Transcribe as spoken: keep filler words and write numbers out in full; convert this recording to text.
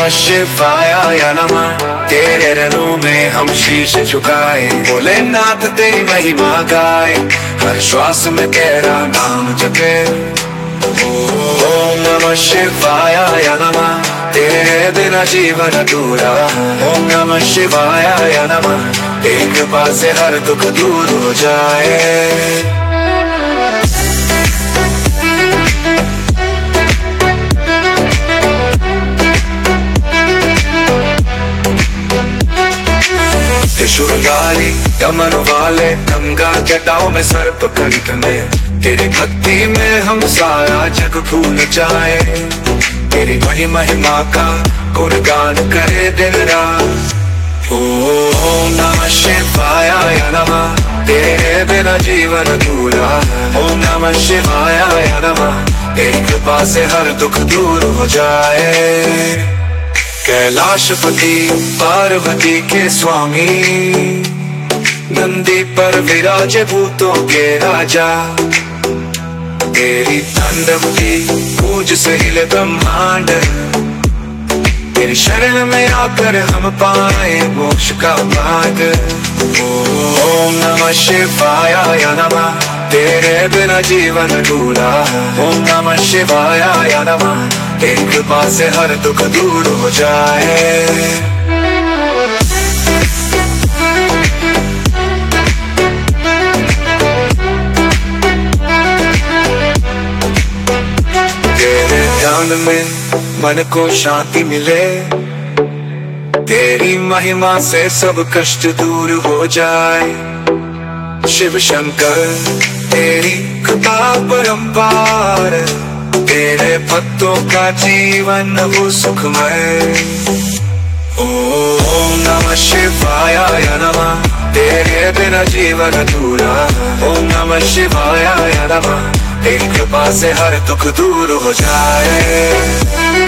नमः शिवाय नमः। तेरे रणों में हम शीश झुकाए, भोलेनाथ तेरी महिमा गाए, हर श्वास में तेरा नाम जपे। ओम नमः शिवाय नमः। तेरे बिना जीवन अधूरा। ओम नमः शिवाय नमः। तेरी कृपा से हर दुख दूर हो जाए। त्रिशूलधारी कमर वाले, गंगा जटाओं में सर्प कंठ में, तेरी भक्ति में हम सारा जग भूल जाए। तेरी बड़ी महिमा का गुणगान करे दिन रात। ओम नमः शिवाय नमः। तेरे बिना जीवन अधूरा। ओम नमः शिवाय नमः। तेरी कृपा से हर दुख दूर हो जाए। कैलाशपति पार्वती के स्वामी, नंदी पर विराजे भूतों के राजा, तेरी तांडवती पूज से हिले ब्रह्मांड। तेरी शरण में आकर हम पाए मोक्ष का मार्ग। ओम नमः शिवाय नमः। तेरे बिना जीवन अधूरा। ओम नमः शिवाय नमः। तेरी कृपा से हर दुख दूर हो जाए। तेरे ध्यान में मन को शांति मिले, तेरी महिमा से सब कष्ट दूर हो जाए। शिव शंकर तेरी कृपा परंपार, तेरे भक्तों का जीवन वो सुखमय। ओम नमः शिवाय नमः। तेरे बिना जीवन अधूरा। ओम नमः शिवाय नमः। तेरी कृपा से हर दुख दूर हो जाए।